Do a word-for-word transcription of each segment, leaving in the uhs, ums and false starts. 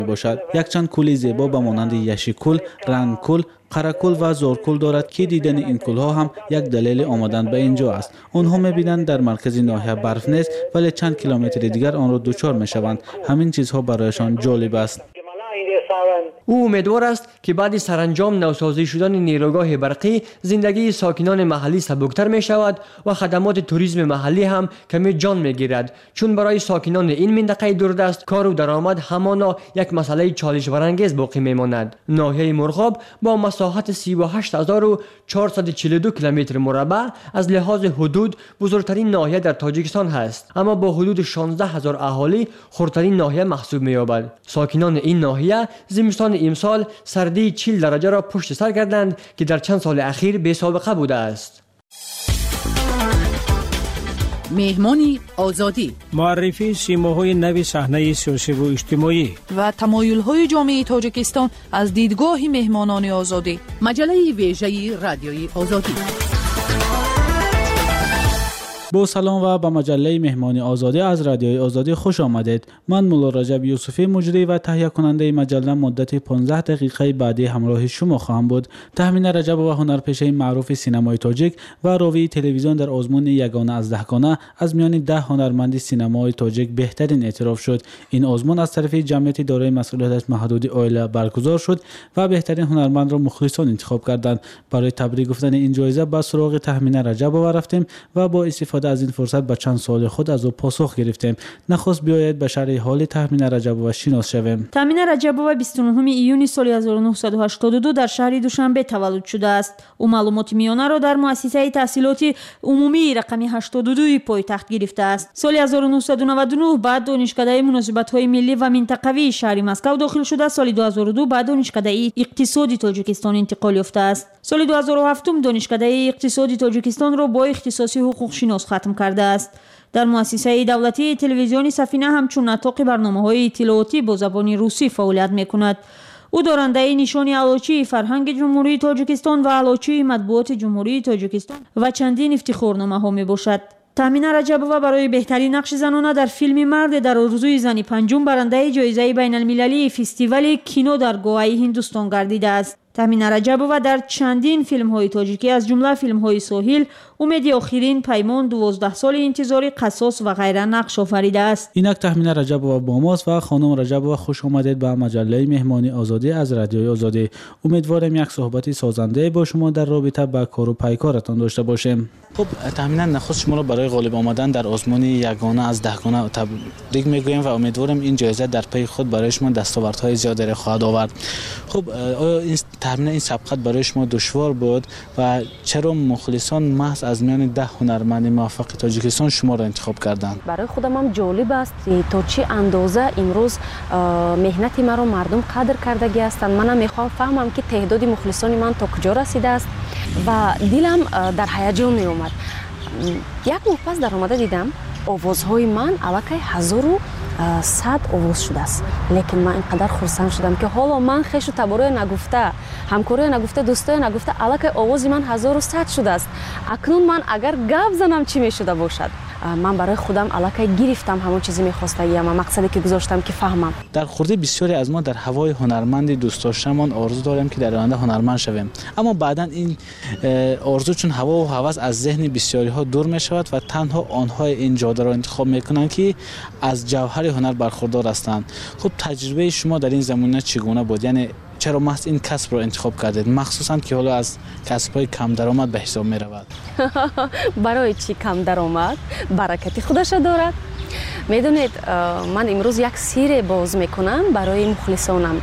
باشد. یک چند کولی زیبا به مانند یشیکول، رنگکول، قرکول و زورکول دارد که دیدن این کولها هم یک دلیل آمدن به اینجا است. آنها می‌بینند در مرکز ناحیه برف نیست ولی چند کیلومتر دیگر آن را دچار می‌شوند. همین چیزها برایشان جالب است. او امیدوار است که بعد سرانجام نوسازی شدن نیروگاه برقی زندگی ساکنان محلی سبکتر می شود و خدمات توریسم محلی هم کمی جان می گیرد، چون برای ساکنان این منطقه دوردست کار و درآمد همانا یک مسئله چالش برانگیز باقی می ماند. ناحیه مرغاب با مساحت سی و هشت هزار و چهارصد و چهل و دو کیلومتر مربع از لحاظ حدود بزرگترین ناحیه در تاجیکستان هست، اما با حدود شانزده هزار اهالی خردترین ناحیه محسوب می یابد. ساکنان این ناحیه زمستان امسال سردی چهل درجه را پشت سر کردند که در چند سال اخیر بی سابقه بوده است. مهمانی آزادی، معرفی سیماهای نو صحنه سیاسی و اجتماعی و تمایل‌های جامعه تاجیکستان از دیدگاه مهمانان آزادی. مجله ویژه رادیوی آزادی. با سلام و به مجله مهمانی آزادی از رادیوی آزادی خوش آمدید. من مولا رجب یوسفی مجری و تهیه کننده مجله مدت پانزده دقیقه بعدی همراه شما خواهم بود. تهمین رجب و هنرپیشه معروف سینمای تاجیک و راوی تلویزیون در آزمون یگانه از دهگانه از میان ده هنرمند سینمای تاجیک بهترین اعتراف شد. این آزمون از طرف جمعیت دارای مسئولیت محدود اویلا برگزار شد و بهترین هنرمند را مخلصان انتخاب کردند. برای تبریک گفتن این جایزه به سراغ تهمین رجب رفتیم و با استفاده از این فرصت به چند سوال خود از او پاسخ گرفتیم. نخست بیایید به شرح حال تهمین رجب شناس شویم. تهمین رجب بیست و نهم ایون سال هزار و نهصد و هشتاد و دو در شهر دوشنبه تولد شده است. او معلومات میانه را در مؤسسه تحصیلات عمومی رقمی هشتاد و دو پایتخت گرفته است. سال هزار و نهصد و نود و نه بعد دانشکده مناسبت‌های ملی و منطقوی شهر مسکو داخل شده. سال دو هزار و دو بعد دانشکده اقتصادی تاجیکستان انتقال یافته است. سال دو هزار و هفت دانشکده اقتصادی تاجیکستان را با اختصاصی حقوق شناس ختم کرده است. در مؤسسه دولتی تلویزیون سفینه همچون نطاق برنامه‌های اطلاعاتی با زبان روسی فعالیت می‌کند. او دارنده نشان علوچی فرهنگ جمهوری تاجیکستان و علوچی مطبوعات جمهوری تاجیکستان و چندین افتخارنامه‌ها میباشد. تهمین رجبووا برای بهترین نقش زنانه در فیلم مرد در آرزوی زنی پنجم برنده جایزه بین المللی فستیوال کینو در گواهی هندوستان گردیده است. تهمین رجبووا در چندین فیلم های تاجیکی از جمله فیلم های ساحل، امید آخرین، پیمان، دوازده سال انتظار، قصاص و غیره نقش آفریده است. اینک تهمین رجبووا با ماست و خانم رجبووا خوش آمدید به مجله مهمانی آزادی از رادیوی آزادی. امیدوارم یک صحبت سازنده با شما در رابطه با کار و پیکارتان داشته باشیم. خب تهمینا نخست شما را برای غالب آمدن در آزمون یگانه از دهگانه تبریک میگویم و امیدوارم این جایزه در پی خود برای شما دستاوردهای زیادی خواهد آورد. خب آیا این تهمین این سبقت برای شما دشوار بود و چرا مخلصان محض از میان ده هنرمند موفق تاجیکستان شما را انتخاب کردند؟ برای خودم هم جالب است تا چه اندازه امروز مهنت مرا مردم قدر کردگی هستند. منم میخوام فهمم که تعداد مخلصان من تا کجا رسیده است و دلم در هیجان می اومد. یک ماه پس در آمده دیدم آوازهای من الکی هزار و صد آواز شده است، لیکن من اینقدر خرسند شدم که حالا من خیش و تبارای نگفته، همکارای نگفته، دوستای نگفته، الکی آواز من هزار و صد شده است. اکنون من اگر گپ زنم چی می شده باشد؟ من برای خودم الکی گرفتم همون چیزی می‌خواستم، اما مقصدی که گذاشتم که فهمم. در خورده بسیاری از ما در هوای هنرمند دوست داشتمان آرزو داریم که در آینده هنرمند شویم، اما بعداً این آرزو چون هوا و هوس از ذهن بسیاری ها دور می شود و تنها آنها این جاده را انتخاب میکنند که از جوهر هنر برخوردار هستند. خب تجربه شما در این زمینه چگونه بود؟ یعنی چرا محض این کسب را انتخاب کردید، مخصوصاً که حالا از کسب‌های کم درآمد به حساب می رود؟ برای چی کم درآمد؟ برکتی خودش دارد. میدونید من امروز یک سیر باز میکنم برای مخلصانم.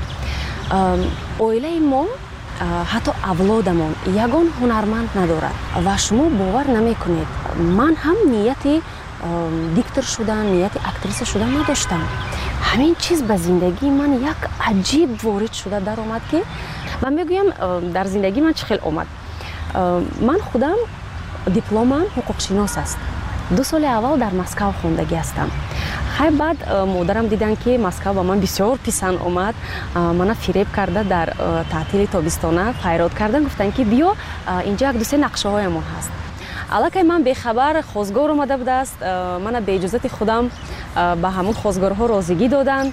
اویله ما حتی اولادمان یگان هنرمند ندارد و شما باور نمیکنید من هم نیتی دیکتور شدن، نیت اکتریس شدن نداشتم. همین چیز به زندگی من یک عجیب وارد شده در آمد که من میگویم در زندگی من چه خیلی آمد. من خودم دیپلمم حقوق شناس است. دو سال اول در مسکو خوندگی هستم. خیلی بعد مادرم دیدن که مسکو با من بسیار پسند آمد، منو فریب کرده در تعطیل تابستانه فریاد کردن، گفتن که بیا اینجا یک دو سه نقشه هایمون هست. الکی من به خبر خواستگار اومده بوده است، من به اجازه خودم به همون خواستگارها رازیگی دادن.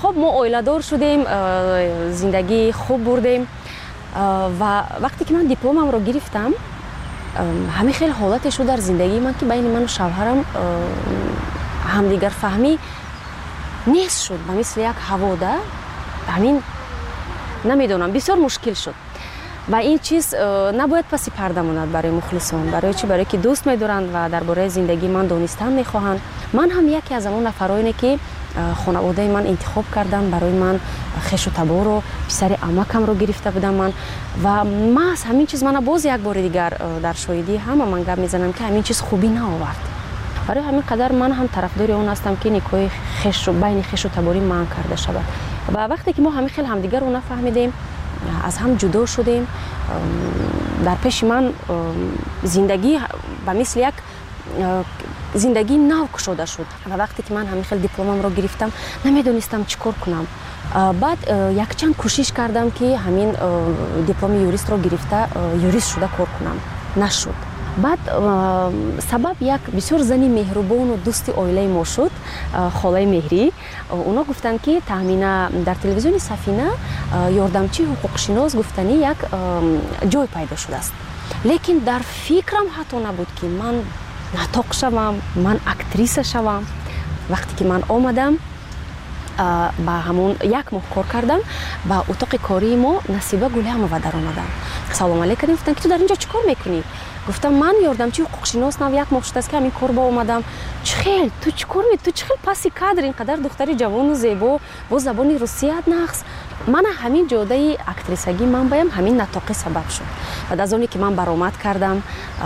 خب ما اویلادور شدیم، زندگی خوب بردیم و وقتی که من دیپلمم رو گرفتم همه خیلی حالت شد در زندگی من که بین من و شوهرم همدیگر فهمی نیست شد و مثل یک هواده همین نمیدونم بسیار مشکل شد و این چیز نباید پسی پرده ماند برای مخلصان. برای چی؟ برای که دوست می‌دارند و درباره زندگی من دونستن می‌خواهند. من هم یکی از اون نفراییم که خانواده من انتخاب کردن برای من خش و تبار و پسر عمکم رو گرفته بودم من و من از همین چیز من باز یک بار دیگر در شاهدی همه من گپ میزنم که همین چیز خوبی نآورد. برای همین قدر من هم طرفدار اون هستم که نکاح خش و بین خش و تباری من کرده شود و وقتی که ما همه خیلی همدیگر رو نفهمیدیم از هم جدا شدیم در پیش من زندگی به مثل یک زندگی نو شده شد و وقتی که من همین خیلی دیپلمم رو گرفتم نمیدونستم چیکار کنم. بعد یک چند کوشش کردم که همین دیپلم یوریست رو گرفته یوریست شده کار کنم، نشد. بعد سبب یک بسیار زنی مهربان و دوست عائله ما شد، خاله مهری. اونا گفتن که تامین در تلویزیون سفینه یاردمچی حقوق شناس گفتنی یک جای پیدا شده است، لیکن در فکرم حتی نبود که من نطق شوم، من اکتریس شوم. وقتی که من آمدم با همون یک ماه کار کردم با اتاق کاری ما نصیبه گله هم و در آمدم. سلام علیکم کردیم، گفتن که تو در اینجا چیکار میکنی؟ گفتم من یاردمچی حقوق شناس نو یک ماه شده است که همین کار با اومدم. چخیل تو چیکار می تو چخیل پاسی کادر اینقدر دختری جوان و زیبا با زبان روسیه نقص. من همین جوده اکتریسگی من بایم همین نطاق سبب شد. بعد از اونی که من برآمد کردم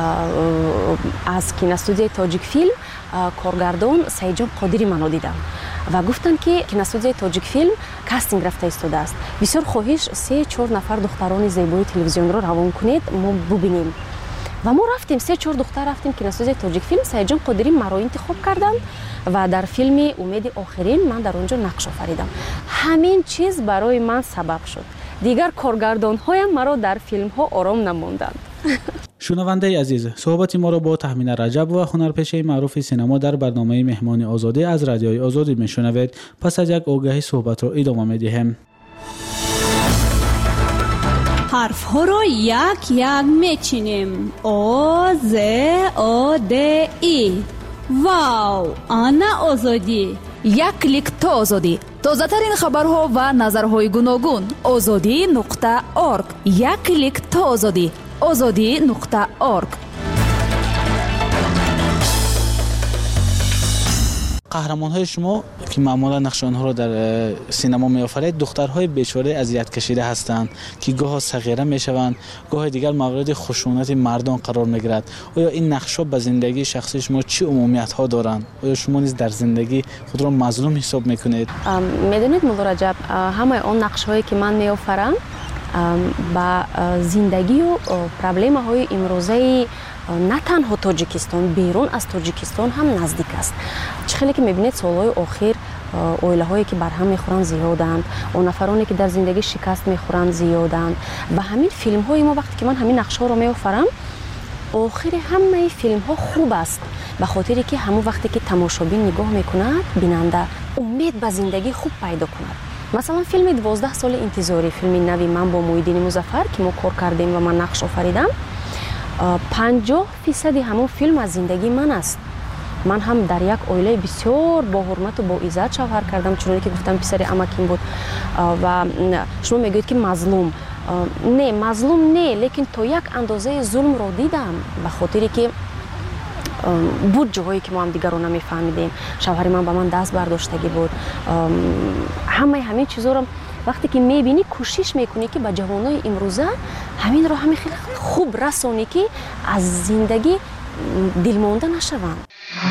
از کینوستودیوی تاجیک فیلم کارگردان سعیدجان قادری منو دیدم و گفتن که کینوستودیوی تاجیک فیلم کاستینگ رفته ایستاده است، بسیار خواهش سه چهار نفر دختران زیبای تلویزیون رو روان کنید ما ببینیم. و ما رفتیم سه چهار دختر رفتیم کینوستودیوی تاجیک فیلم. سعیدجان قادری مرا انتخاب کردن و در فیلم امید آخرین من در اونجا نقش آفریدم. همین چیز برای من سبب شد دیگر کارگردان هایم مرا در فیلم ها آرام نماندند. شنونده عزیز، صحبت ما را با تهمینه رجب و هنرپیشه معروف سینما در برنامه مهمان آزادی از رادیوی آزادی میشنوید. پس از یک آگهی صحبت را ادامه میدیم. حرف ها رو یک یک میچینیم. آ ز آ د ای. واو، آنا آزادی. یک کلیک تا آزادی. تازه ترین خبرها و نظرهای گوناگون. آزادی نقطه ارگ. یک کلیک تا آزادی. آزادی نقطه ارگ. قهرمان‌های شما که معمولا نقش آنها را در سینما می‌آفرید دخترهای بیچاره اذیت کشیده هستند که گاه صغیره می‌شوند، گاه دیگر مورد خشونت مردان قرار می‌گیرد. آیا این نقش‌ها به زندگی شخصی شما چه عمومیت‌ها دارند؟ آیا شما نیز در زندگی خود را مظلوم حساب می‌کنید؟ می‌دونید مولا رجب، همه آن نقش‌هایی که من می‌آفرم با زندگی و پرابلم‌های امروزی نه تنها تاجیکستان، بیرون از تاجیکستان هم نزدیک است. چخیلی که میبینید سالهای آخر اویله هایی که برهم میخورن زیادند، اون نفرانی که در زندگی شکست میخورن زیادند و همین فیلم های ما وقتی که من همین نقشه ها رو میآفرم آخر همه فیلم ها خوب است، به خاطری که همون وقتی که تماشابین نگاه میکند بیننده امید به زندگی خوب پیدا کند. مثلا فیلم دوازده سال انتظاری، فیلم نوی من با محیدین مظفر که ما کار کردیم و من نقش آفریدم، پنجاه فیصد همون فیلم از زندگی من است. من هم در یک عائله بسیار با حرمت و با عزت شوهر کردم، چون که گفتم پسر عمکیم بود و شما میگوید که مظلوم. نه مظلوم نه، لیکن تا یک اندازه ظلم رو دیدم، به خاطری که بود جاهایی که ما هم دیگر رو نمیفهمیدیم. شوهر من با من دست برداشتگی بود. همه همین چیزا رو وقتی که میبینی کوشش میکنی که با جوانای امروزه همین رو همین خیلی خوب رسونی که از زندگی دلمانده نشوند.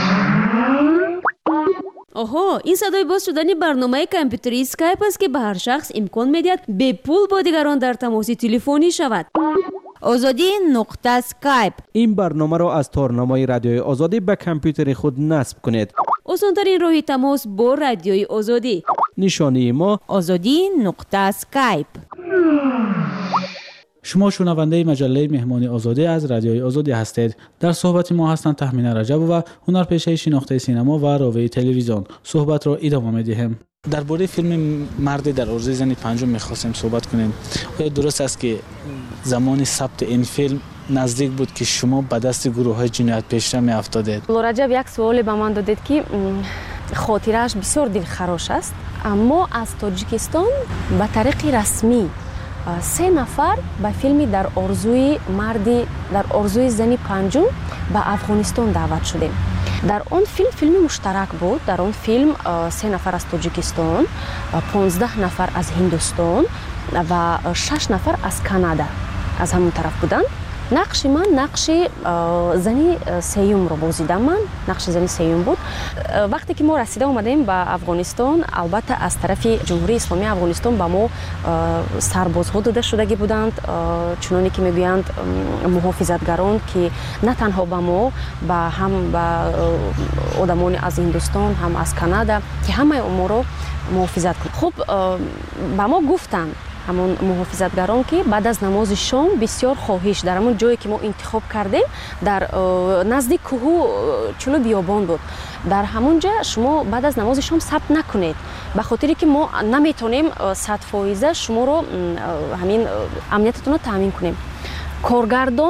آها، این صدای باز شدن برنامه کامپیوتری اسکایپ است که به هر شخص امکان میدهد به پول با دیگران در تماس تلفنی شود. آزادی نقطه اسکایپ. این برنامه را از تارنمای رادیوی آزادی به کامپیوتر خود نصب کنید. آسان‌ترین راه تماس با رادیوی آزادی. نشانی ما آزادی نقطه اسکایپ. شما شنونده مجله مهمانی آزادی از رادیوی آزادی هستید. در صحبت ما هستند تهمینه رجب و هنرپیشه شناخته سینما و راوی تلویزیون. صحبت را ادامه می‌دهیم. درباره فیلم مرد در عرضه زن پنجم می‌خواستیم صحبت کنیم. آیا درست است که زمان ثبت این فیلم نزدیک بود که شما به دست گروه‌های جنایت پیشه می‌افتادید؟ رجب یک سوال به من دادید که خاطرش بسیار دلخراش است، اما از تاجیکستان به طریق رسمی سه نفر به فیلم در آرزوی مردی در آرزوی زنی پنجم به افغانستان دعوت شدیم. در آن فیلم فیلم مشترک بود. در آن فیلم سه نفر از تاجیکستان، پانزده نفر از هندوستان و شش نفر از کانادا از همون طرف بودند. نقش من نقش زنی سیوم رو بازیدم. من نقش زنی سیوم بود. وقتی که ما رسیده اومدیم به افغانستان، البته از طرف جمهوری اسلامی افغانستان به ما سربازها داده شدگی بودند، چنانی که میگویند محافظتگران که نه تنها به ما، به هم به آدمان از هندوستان هم از کانادا که همه ما رو محافظت کنند. خب به ما گفتند همون محافظتگران که بعد از نماز شام بسیار خواهش در همون جایی که ما انتخاب کردیم در نزدیک کوه چلو بیابان بود، در همونجا شما بعد از نماز شام ثبت نکنید، به خاطری که ما نمیتونیم صد فایزه شما رو همین امنیتتون رو تامین کنیم. کارگردان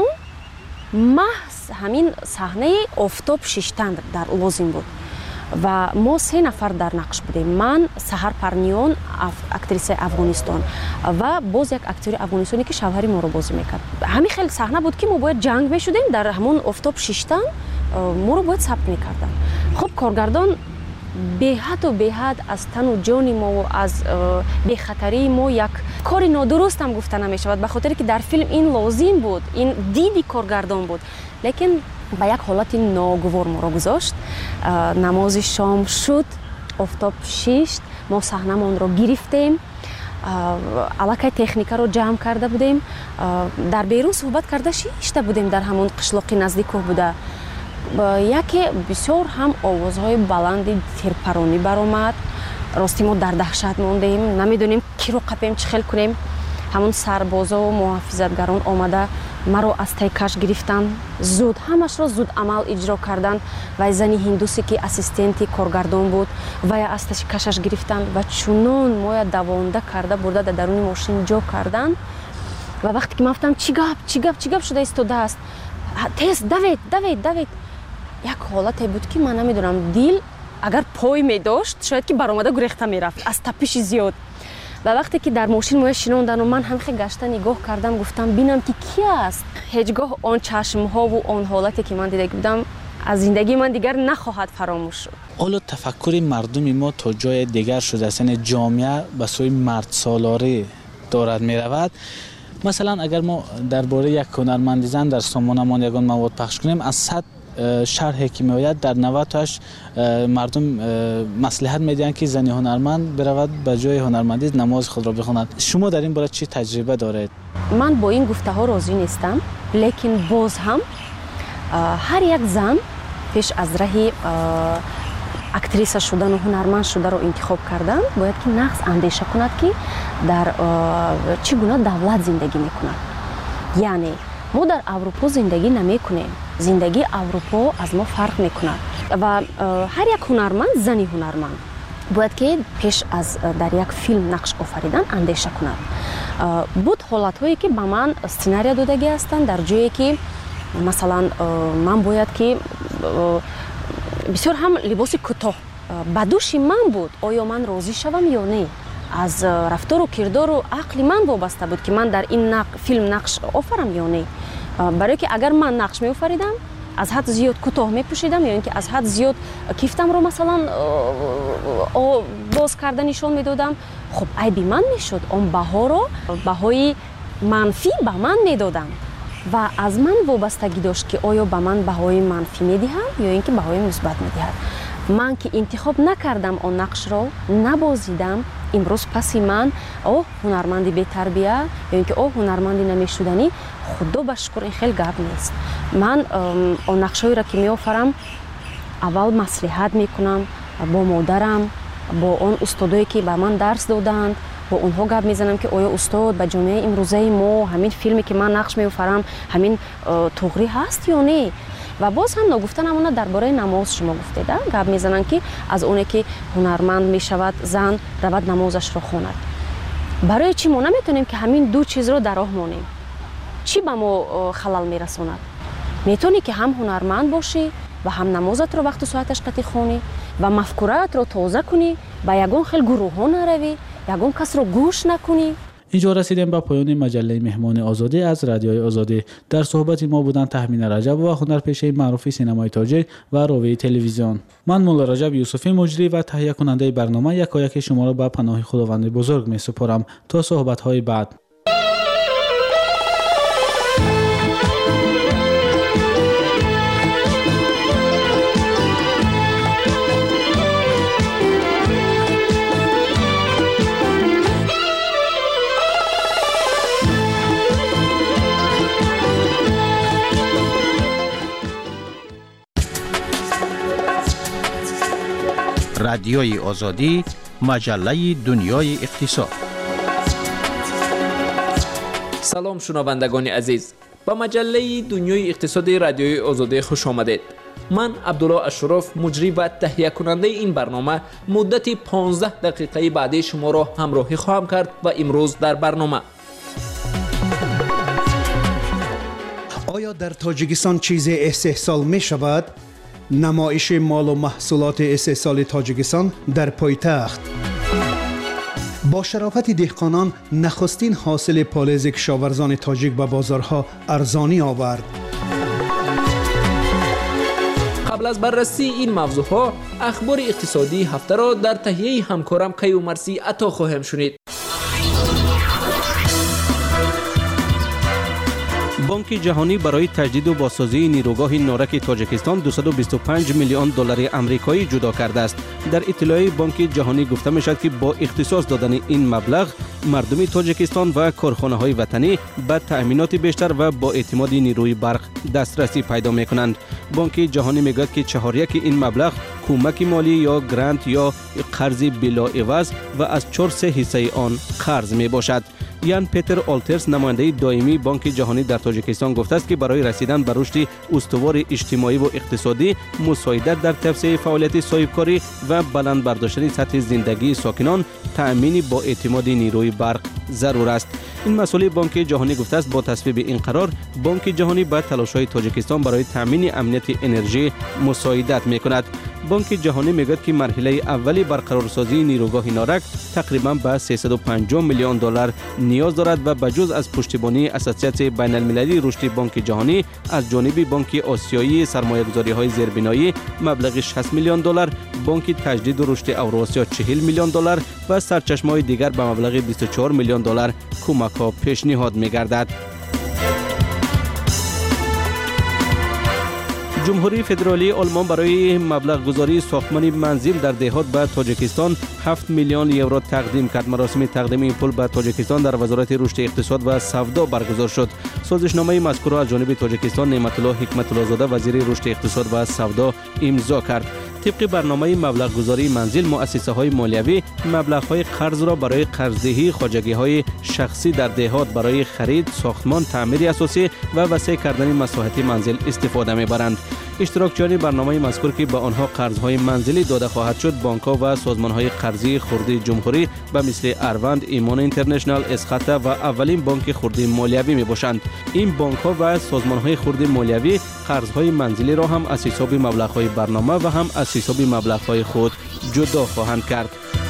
محض همین صحنه آفتاب شیشتن در لازم بود و ما سه نفر در نقش بودیم. من سحر پرنیان، اکتریس افغانستان و باز یک اکتور افغانستانی که شوهر ما رو بازی میکرد. همین خیلی صحنه بود که ما باید جنگ میشدیم در همون آفتاب شیشتن، ما رو باید ثبت میکردن. خب کارگردان به حد و به حد از تن و جان ما و از بی خطری ما یک کار نادرست هم گفته نمیشود، به خاطر که در فیلم این لازم بود، این دیدی کارگردان بود. لیکن با یک حالت ناگوار ما را گذاشت. نماز شام شد، آفتاب شیشت، ما صحنه‌مان را گرفتیم، الکی تکنیکا رو جمع کرده بودیم، در بیرون صحبت کرده شیشته بودیم، در همون قشلاق نزدیک کوه بوده. یکی بسیار هم آوازهای بلند تیرپرانی برآمد. راستی ما در دهشت موندیم، نمیدونیم کی رو قپیم چه خیل کنیم. همون سربازا و محافظتگران آمده ما رو از تیکش گرفتن، زود همش رو زود عمل اجرا کردن و زنی هندوسی که اسیستنتی کارگردان بود و از تیکشش گرفتن و چونان ما دوانده کرده برده در درون ماشین جا کردن و وقتی که من گفتم چی گپ چی گپ چی گپ شده ایستاده است، تیز دوید دوید دوید. یک حالتی بود که من نمیدونم دل اگر پای می داشت شاید که برآمده گریخته میرفت از تپش زیاد. و وقتی که در ماشین ما شنوندن و من هم خیلی گشته نگاه کردم، گفتم بینم که کی است. هیچگاه آن چشم ها و آن حالتی که من دیده بودم از زندگی من دیگر نخواهد فراموش شد. حالا تفکر مردم ما تا جای دیگر شده است، یعنی جامعه به سوی مرد سالاری دارد می رود. مثلا اگر ما درباره یک هنرمند زن در سامانمان یگان مواد پخش کنیم، از صد شرحی که میآید در نود تاش مردم مصلحت میدن که زنی هنرمند برود به جای هنرمندی نماز خود را بخواند. شما در این باره چی تجربه دارید؟ من با این گفته ها راضی نیستم، لیکن باز هم هر یک زن پیش از راه اکتریس شدن و هنرمند شدن رو انتخاب کردن باید که نقص اندیشه کند که در چگونه دولت زندگی میکند. یعنی ما در اروپا زندگی نمی کنیم، زندگی اروپا از ما فرق میکنه و هر یک هنرمند، زنی هنرمند باید که پیش از در یک فیلم نقش آفریدن اندیشه کند. بود حالت هایی که به من سیناریا دادگی هستند در جایی که مثلا من باید که بسیار هم لباس کوتاه به دوش من بود، آیا من راضی شوم یا نه. از رفتار و کردار و عقل من وابسته بود که من در این نق... فیلم نقش آفرم یا نه. برای که اگر من نقش می آفریدم از حد زیاد کوتاه می پوشیدم یا اینکه از حد زیاد کیفتم رو مثلا باز کرده نشون می دادم، خب عیبی من می شد. اون بها رو بهای منفی به من می دادم و از من وابستگی داشت که آیا به من بهای منفی می دهم یا اینکه بهای مثبت می دهد. من که انتخاب نکردم اون نقش رو نبازیدم، امروز پسی من او هنرمندی بی تربیه یا اینکه او هنرمندی نمیشدنی، خدا بشکر این خیلی گپ نیست. من اون نقشایی را که می آفرم اول مصلحت میکنم با مادرم، با اون استادایی که به من درس دادند با اونها گپ میزنم که آیا استاد به جامعه امروزه ما همین فیلمی که من نقش می‌آفرم همین طغری هست یا نه. و باز هم نگفته نمونه درباره نماز شما گفتید گپ میزنن که از اونه که هنرمند میشود زن رود نمازش رو خواند. برای چی ما نمیتونیم که همین دو چیز رو در راه مانیم؟ چی به ما خلل میرسوند؟ میتونی که هم هنرمند باشی و هم نمازت رو وقت و ساعتش قطعی خونی و مفکورت رو تازه کنی، به یگون خیلی گروه ها نروی، یگون کس رو گوش نکنی. اینجا رسیدیم به پایان مجله مهمان آزادی از رادیوی آزادی. در صحبت ما بودند تهمین رجب و هنرپیشه معروف سینمای تاجیک و راوی تلویزیون. من مولا رجب یوسفی مجری و تهیه کننده برنامه یکایک شما را به پناه خداوند بزرگ می سپارم تا صحبت های بعد. رادیوی آزادی، مجله دنیای اقتصاد. سلام شنوندگان عزیز، به مجله دنیای اقتصادی رادیوی آزادی خوش آمدید. من عبدالله اشرف مجری و تهیه کننده این برنامه مدت پانزده دقیقه بعدی شما را همراهی خواهم کرد و امروز در برنامه آیا در تاجیکستان چیزی استحصال می شود؟ نمایش مال و محصولات استحصال تاجیکستان در پایتخت. با شرافت دهقانان نخستین حاصل پالز کشاورزان تاجیک به بازارها ارزانی آورد. قبل از بررسی این موضوعها اخبار اقتصادی هفته را در تهیه همکارم کیومرسی عطا خواهم شنید. بانک جهانی برای تجدید و بازسازی نیروگاه نارک تاجیکستان دویست و بیست و پنج میلیون دلار آمریکایی جدا کرده است. در اطلاعیه بانک جهانی گفته میشد که با اختصاص دادن این مبلغ مردم تاجیکستان و کارخانه های وطنی به تأمینات بیشتر و با اعتماد نیروی برق دسترسی پیدا میکنند. بانک جهانی میگوید که چهار یک این مبلغ کمک مالی یا گرانت یا قرض بلا عوض و از چهار سه حصه آن قرض می باشد. یان پیتر آلترس نماینده دائمی بانک جهانی در تاجیکستان گفته است که برای رسیدن به رشد استوار اجتماعی و اقتصادی، مساعدت در توسعه فعالیت صاحبکاری و بلند برداشتن سطح زندگی ساکنان، تأمین با اعتماد نیروی برق ضرور است. این مسئله بانک جهانی گفته است با تصویب این قرار بانک جهانی به تلاش‌های تاجیکستان برای تأمین امنیت انرژی مساعدت می‌کند. بانک جهانی میگوید که مرحله اولی برقرارسازی نیروگاه نارک تقریباً به سیصد و پنجاه میلیون دلار نیاز دارد و بجز از پشتیبانی اساسیت بین المللی رشد بانک جهانی از جانب بانک آسیایی سرمایه‌گذاری‌های زیربنایی مبلغ شصت میلیون دلار، بانک تجدید و رشد اوراسیا چهل میلیون دلار و سرچشمه‌های دیگر به مبلغ بیست و چهار میلیون دلار کمک‌ها پیشنهاد می‌گردد. جمهوری فدرالی آلمان برای مبلغ گذاری ساختمان منزل در دهات به تاجیکستان هفت میلیون یورو تقدیم کرد. مراسم تقدیم این پول به تاجیکستان در وزارت رشد اقتصاد و سودا برگزار شد. سازشنامه مذکور را از جانب تاجیکستان نعمت الله حکمت الله زاده وزیر رشد اقتصاد و سودا امضا کرد. طبق برنامه مبلغ گذاری منزل، مؤسسه های مالیوی مبلغ های قرض را برای قرضدهی خواجگی های شخصی در دهات برای خرید ساختمان، تعمیر اساسی و وسیع کردن مساحت منزل استفاده میبرند. اشتراکچیان برنامه مذکور که به آنها قرض‌های منزلی داده خواهد شد، بانک‌ها و سازمان‌های قرضی خردی جمهوری به مثل اروند، ایمان اینترنشنال، اسخطه و اولین بانک خردی مالیوی میباشند. این بانک‌ها و سازمان‌های خردی مالیوی قرض‌های منزلی را هم از حساب مبلغ‌های برنامه و هم از حساب مبلغ‌های خود جدا خواهند کرد.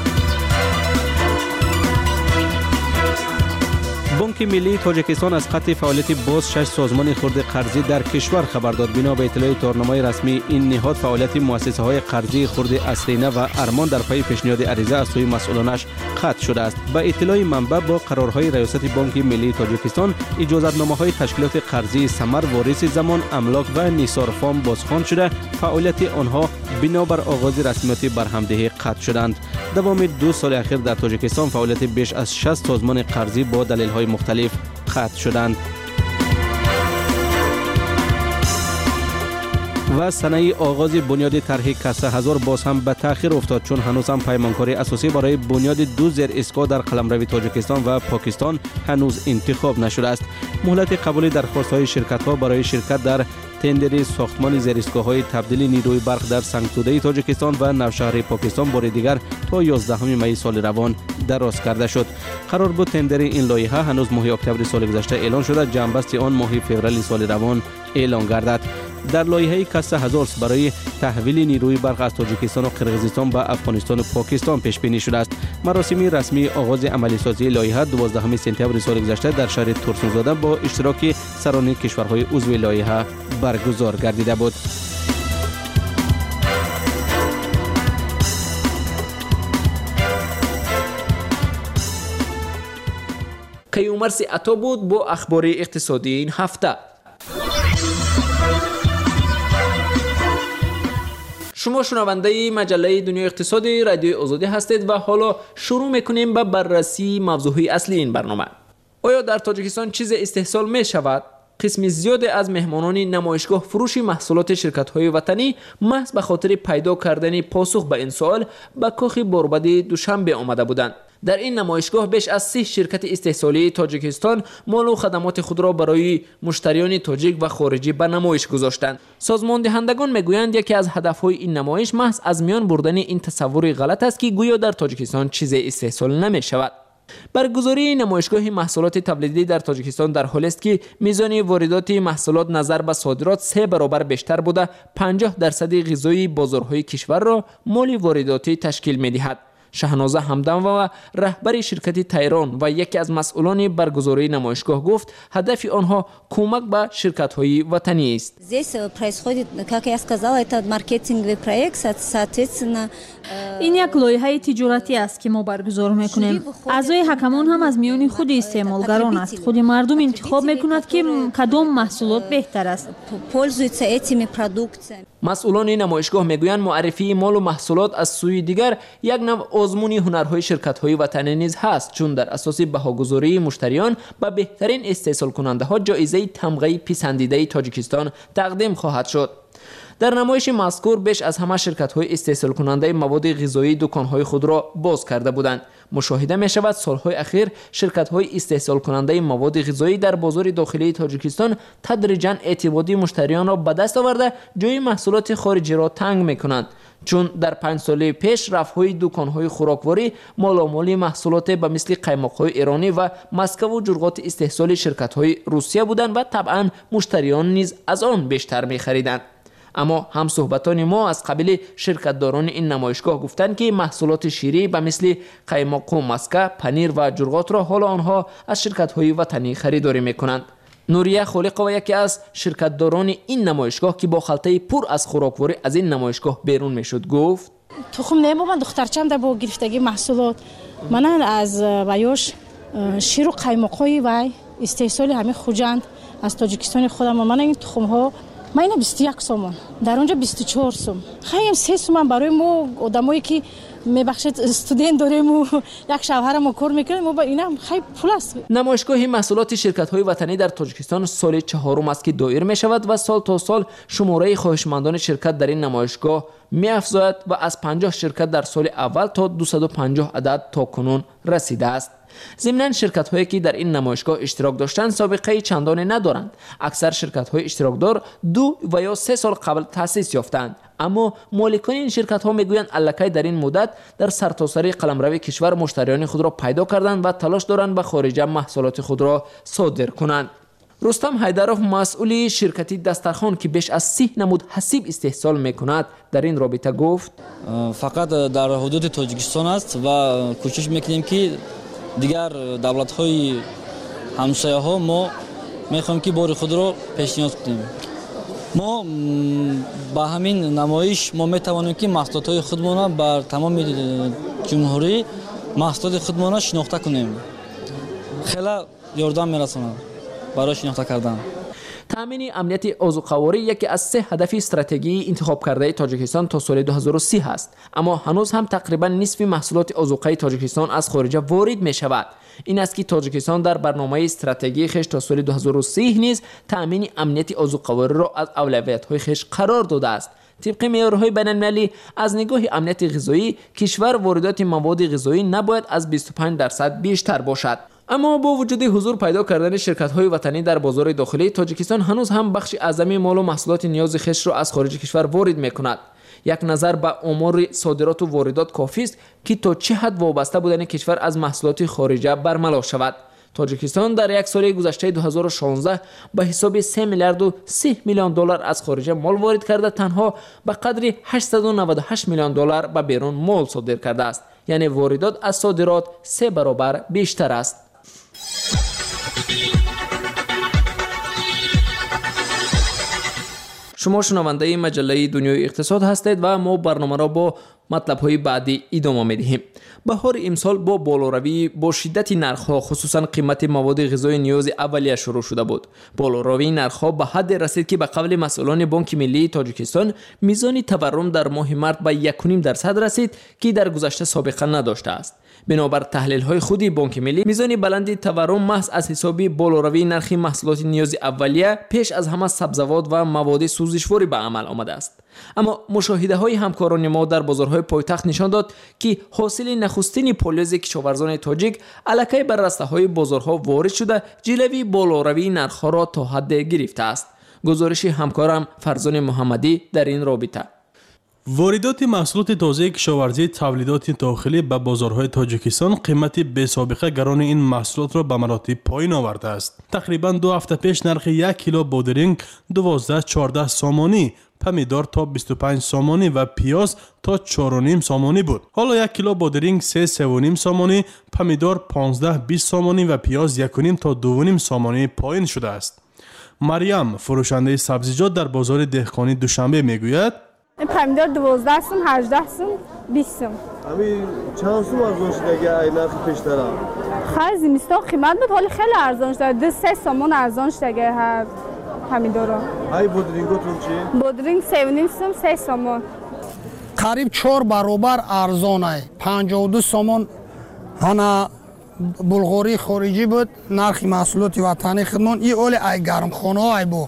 بانک ملی تاجیکستان از قطع فعالیت باز شش سازمان خرد قرضی در کشور خبر داد. بنا به اطلاع تارنامه رسمی این نهاد، فعالیت مؤسسه‌های قرضی خرد اسرینه و ارمان در پی پیشنهاد عریضه از سوی مسئولانش قطع شده است. به اطلاع منبع با قرارهای ریاست بانک ملی تاجیکستان، اجازتنامه‌های تشکیلات قرضی ثمر، وارث زمان، املاک و نثار فام بازخوان شده، فعالیت آنها بنابر آغاز رسمیت برهمدهی قطع شدند. دوام دو سال اخیر در تاجیکستان فعالیت بیش از شصت سازمان قرضی با دلایل مختلف قطع شدند. و سنه آغاز بنیاد طرح کسه هزار باز هم به تأخیر افتاد، چون هنوز هم پیمانکاری اساسی برای بنیاد دو زیر ایستگاه در قلمرو تاجیکستان و پاکستان هنوز انتخاب نشده است. مهلت قبول درخواست‌های شرکت‌ها برای شرکت در تندر ساختمان زیر ایستگاه‌های تبدیل نیروی برق در سنگتوده تاجیکستان و نوشهر پاکستان بار دیگر تا یازدهم می سال روان دراز کرده شد. قرار بود تندر این لایحه هنوز ماه اکتبر سال گذشته اعلان شده، جنبست آن ماه فوریه سال روان اعلان گردد. در لایحه کسه هزار برای تحویل نیروی برق از تاجیکستان و قرقیزستان به افغانستان و پاکستان پیش بینی شده است. مراسم رسمی آغاز عملی سازی لایحه دوازدهم سپتامبر سال گذشته در شهر ترسونزاده با اشتراک سران کشورهای عضو لایحه برگزار گردیده بود. کیومرث عطا بود با اخبار اقتصادی این هفته. شما شنونده مجله دنیای اقتصادی رادیوی آزادی هستید و حالا شروع میکنیم به بررسی موضوعی اصلی این برنامه. آیا در تاجیکستان چیز استحصال می شود؟ قسم زیادی از مهمانان نمایشگاه فروش محصولات شرکت‌های وطنی محض به خاطر پیدا کردن پاسخ به این سوال به کاخ باربد دوشنبه آمده بودند. در این نمایشگاه بیش از سی شرکت استحصالی تاجیکستان مال و خدمات خود را برای مشتریان تاجیک و خارجی به نمایش گذاشتند. سازمان دهندگان میگویند یکی از هدفهای این نمایش محض از میان بردن این تصور غلط است که گویا در تاجیکستان چیزی استحصال نمی شود. برگزاری نمایشگاه محصولات تولیدی در تاجیکستان در حالی است که میزان واردات محصولات نظر به صادرات سه برابر بیشتر بوده، پنجاه درصد غذای بازارهای کشور را مال وارداتی تشکیل می‌دهد. شهنازه همدم و رهبر شرکت تایران و یکی از مسئولان برگزاری نمایشگاه گفت هدف آنها کمک به شرکت‌های وطنی است. این یک لایحه تجارتی است که ما برگزار میکنیم. اعضای حکمان هم از میان خود استعمالگران است. خود مردم انتخاب میکند که کدام محصولات بهتر است. مسئولان نمایشگاه میگویند معرفی مال و محصولات از سوی دیگر یک نوع آزمون هنرهای شرکت‌های وطنی نیز هست، چون در اساس بهاگذاری مشتریان به بهترین استحصال کننده ها جایزه تمغه پسندیده تاجیکستان تقدیم خواهد شد. در نمایش مذکور بیش از همه شرکت‌های استحصال کننده مواد غذایی دکان‌های خود را باز کرده بودند. مشاهده می شود سالهای اخیر شرکت‌های استحصال کننده مواد غذایی در بازار داخلی تاجیکستان تدریجاً اعتماد مشتریان را به دست آورده جای محصولات خارجی را تنگ می‌کنند، چون در پنج سال پیش رفع‌های دکان‌های خوراکواری مالامال محصولات به مثل قیماق‌های ایرانی و مسکو و جرقات استحصال شرکت‌های روسیه بودند و طبعاً مشتریان نیز از آن بیشتر می‌خریدند. اما هم صحبتان ما از قبیل شرکتداران این نمایشگاه گفتند که محصولات شیری به مثل قیماق و مسکه، پنیر و جرقات را حالا آنها از شرکت‌های وطنی خریداری می‌کنند. نوریه خالق و یکی از شرکتداران این نمایشگاه که با خلطه پر از خوراکواری از این نمایشگاه بیرون میشد گفت: تخم نمو من دخترچم در با گرفتگی محصولات من از بیاش شیر و قیماق‌های وای استحصال همه خوجند از تاجیکستان خودم. من این تخم ها من اینا بیست و یک سوم در اونجا بیست و چهار سوم خیلی سه سوم برای ما آدمایی که میبخشید استودنت داریم و یک شوهرمو کار میکنیم ما با اینا خیلی پول است. نمایشگاه محصولات شرکت‌های وطنی در تاجیکستان سال چهارم است که دایر میشود و سال تا سال شماره خواهشمندان شرکت در این نمایشگاه میافزاید و از پنجاه شرکت در سال اول تا دویست و پنجاه عدد تا کنون رسیده است. ضمناً شرکت‌هایی که در این نمایشگاه اشتراک داشتند سابقه چندانی ندارند. اکثر شرکت‌های اشتراکدار دو و یا سه سال قبل تأسیس یافتند، اما مالکان این شرکت‌ها میگویند الکی در این مدت در سرتاسر قلمرو کشور مشتریان خود را پیدا کردند و تلاش دارند به خارج محصولات خود را صادر کنند. رستم حیدروف مسئول شرکت دسترخوان که بیش از سی نمود حسیب استحصال میکند در این رابطه گفت: فقط در حدود تاجیکستان است و کوشش میکنیم که دیگر دولت‌های همسایه ها ما میخوایم که بار خود را پیشنهاد کنیم. ما با همین نمایش ما میتوانیم که محصولات های خودمان را بر تمام جمهوری محصولات خودمان را شناخته کنیم. خیلی یاردم میرساند برای شناخته کردن. تامین امنیت عضوقواری یکی از سه هدف استراتژی انتخاب کرده تاجیکستان تا سال دو هزار و سی است، اما هنوز هم تقریبا نصف محصولات عضوقه تاجیکستان از خارج وارد می شود. این است که تاجیکستان در برنامه استراتژی خیش تا سال دو هزار و سی نیز تامین امنیت عضوقواری را از اولویت‌های خیش قرار داده است. طبق معیارهای بین‌المللی از نگاه امنیت غذایی، کشور واردات مواد غذایی نباید از بیست و پنج درصد بیشتر باشد. اما با وجود حضور پیدا کردن شرکت‌های وطنی در بازار داخلی، تاجیکستان هنوز هم بخش اعظمی مال و محصولات نیاز خیش را از خارج کشور وارد می‌کند. یک نظر به آمار صادرات و واردات کافی است که تا چه حد وابسته بودن کشور از محصولات خارجه برملا شود. تاجیکستان در یک سال گذشته دو هزار و شانزده به حساب سه میلیارد و سی میلیون دلار از خارج مال وارد کرده، تنها به قدر هشتصد و نود و هشت میلیون دلار به بیرون مال صادر کرده است. یعنی واردات از صادرات سه برابر بیشتر است. شما شنونده مجله دنیای اقتصاد هستید و ما برنامه را با مطلب‌های بعدی ادامه می‌دهیم. بهار امسال با بالاروی با شدت نرخ‌ها خصوصا قیمت مواد غذایی نیاز اولیه شروع شده بود. بالاروی نرخ‌ها به حد رسید که به قول مسئولان بانک ملی تاجیکستان میزان تورم در ماه مارس به یک و نیم درصد رسید که در گذشته سابقه نداشته است. بنابر تحلیل‌های خودی بانک ملی، میزان بلند تورم محض از حساب بالاروی نرخ محصولات نیاز اولیه پیش از همه سبزیجات و مواد سوزشواری به عمل آمده است. اما مشاهده‌های همکاران ما در بازارهای پایتخت نشان داد که حاصل نخستین پالیز کشاورزان تاجیک الکی بر رسته‌های بازارها وارد شده جلوی بالاروی نرخ‌ها را تا حد گرفته است. گزارش همکارم فرزان محمدی در این رابطه. واردات محصولات تازه کشاورزی تولیدات داخلی به بازارهای تاجیکستان قیمت بی سابقه گران این محصولات را به مراتب پایین آورده است. تقریبا دو هفته پیش نرخ یک کیلو بادرینگ دوازده چهارده سامانی، پمیدار تا بیست و پنج سامانی و پیاز تا چهار و نیم سامانی بود. حالا یک کیلو بادرینگ سه سه و نیم سامانی، پمیدار پانزده بیست سامانی و پیاز یک و نیم تا دو و نیم سامانی پایین شده است. مریم فروشنده سبزیجات در بازار دهقانی دوشنبه میگوید: این پمیدار دوازده سوم، هجده سوم، بیست سوم. همین چند سوم ارزان شده اگه این نرخ پیشتر هم؟ خیلی زمستان قیمت بود، حالی خیلی ارزان شده. دو سه سامان ارزان شده اگه هر پمیدارا. های بادرینگاتون چی؟ بادرینگ سه و نیم سوم، سه سامان. قریب چهار برابر ارزانه. پنجاه و دو سامان هانا بلغاری خارجی بود، نرخ محصولات وطنی خدمات ای اول ای گرم خانه های بود.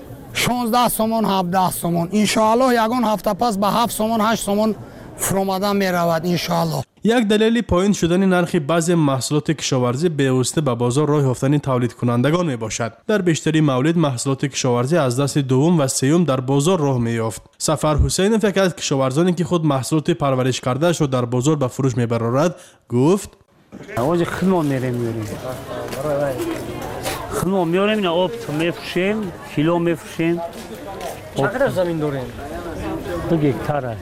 شانزده سامان، هفده سامان. انشاءالله یگان هفته پس به هفت سامان، هشت سامان فرامدن می رود انشاءالله. یک دلیل پایین شدن نرخ بعضی محصولات کشاورزی بی‌واسطه به بازار راه یافتن تولید کنندگان می باشد. در بیشتری مورد محصولات کشاورزی از دست دوم و سوم در بازار راه می یافت. سفر حسین فکر از کشاورزانی که خود محصولات پرورش کرده شد در بازار به فروش می برارد گفت: آواز خدمه میریم میریم. خدمه میاریم اینا آب میفروشیم، کیلو میفروشیم. چقدر زمین داریم؟ دو گکتاره.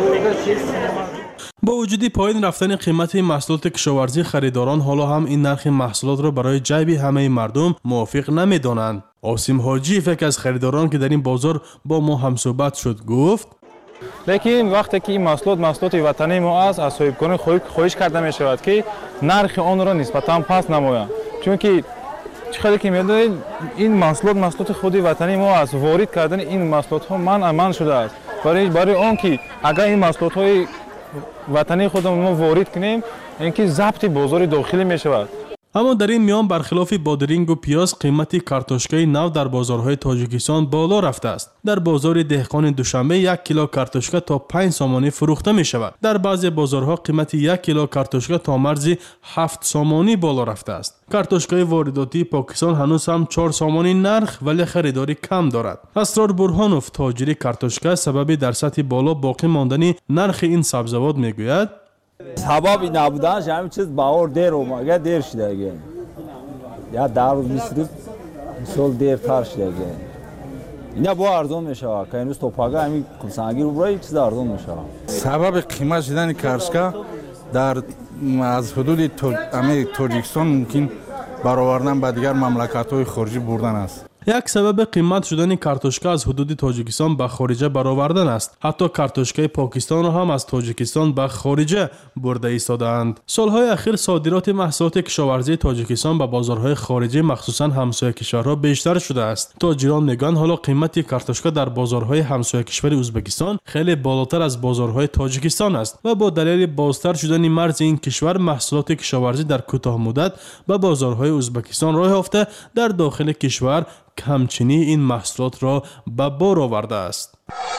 با وجود پایین رفتن قیمت محصولات کشاورزی، خریداران حالا هم این نرخ محصولات را برای جیب همه مردم موافق نمی‌دانند. عاصم حاجی فکر از خریداران که در این بازار با ما هم صحبت شد گفت: لیکن وقتی که این محصولات محصولات وطنی ما است، از صاحبکاران خواهش کرده می شود که نرخ آن را نسبتاً پست نمایند، چون که چقدر که می‌دونید این محصولات محصولات خودی وطنی ما است. وارد کردن این محصولات ها من امان شده است. برای برای آن که اگر این محصولات های وطنی خودمون ما وارد کنیم، اینکه ضبط بازار داخلی می شود. اما در این میان برخلاف بادرینگ و پیاز، قیمت کارتوشکای نو در بازارهای تاجیکستان بالا رفته است. در بازار دهقان دوشنبه یک کیلو کارتوشکا تا پنج سامانی فروخته می شود. در بعضی بازارها قیمت یک کیلو کارتوشکا تا مرز هفت سامانی بالا رفته است. کارتوشکای وارداتی پاکستان هنوز هم چهار سامانی نرخ ولی خریداری کم دارد. اسرار برهانوف تاجر کارتوشکا سبب در سطح بالا باقی ماندن نرخ این سبزیجات میگوید: سببی نبودنش همین چیز بهار دیر اومد، دیر شده اگه یا در روز میسید سال دیرتر شده اگه اینا با ارزان میشه که اینوز توپاگه همین کمسانگی رو برای چیز ارزان میشه. سبب قیمت شدن کارشکا در از حدود همه تاجیکستان ممکن برآوردن به دیگر مملکت‌های خارجی بردن است. یک سبب قیمت شدن کارتوشکا از حدود تاجیکستان به خارجه برآوردن است. حتی کارتوشکای پاکستان را هم از تاجیکستان به خارجه برده ایستادند. سالهای اخیر صادرات محصولات کشاورزی تاجیکستان به بازارهای خارجی مخصوصا همسایه کشورها بیشتر شده است. تاجران میگن حالا قیمت کارتوشکا در بازارهای همسایه کشور ازبکستان خیلی بالاتر از بازارهای تاجیکستان است و با دلیل بازتر شدن مرز این کشور محصولات کشاورزی در کوتاه مدت به بازارهای ازبکستان راه یافته در داخل کشور همچنین این محصولات را به بار آورده است.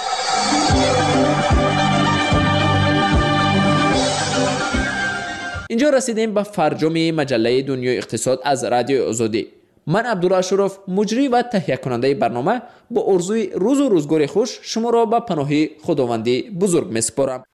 اینجا رسیدیم به فرجام مجله دنیای اقتصاد از رادیو آزادی. من عبدالله اشرف مجری و تهیه کننده برنامه با آرزوی روز و روزگار خوش شما را به پناه خداوندی بزرگ میسپارم.